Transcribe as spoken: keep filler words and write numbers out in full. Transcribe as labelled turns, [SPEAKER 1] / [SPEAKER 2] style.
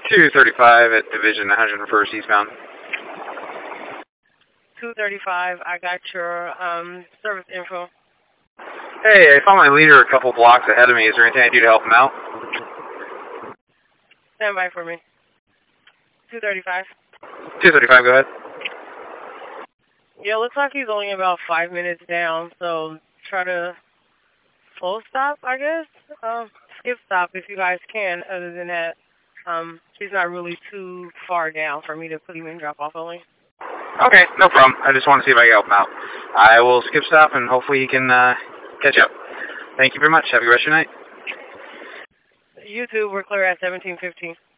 [SPEAKER 1] two thirty-five at Division one hundred first eastbound.
[SPEAKER 2] two thirty-five, I got your um, service info.
[SPEAKER 1] Hey, I found my leader a couple blocks ahead of me. Is there anything I do to help him out?
[SPEAKER 2] Stand by for me. two thirty-five.
[SPEAKER 1] two thirty-five, go ahead.
[SPEAKER 2] Yeah, looks like he's only about five minutes down, so try to slow stop, I guess. Um, skip stop if you guys can. Other than that, um, he's not really too far down for me to put him in drop-off only.
[SPEAKER 1] Okay, no problem. I just want to see if I can help him out. I will skip stop and hopefully he can uh, catch up. Thank you very much. Have a good rest of your night.
[SPEAKER 2] You too. We're clear at seventeen fifteen.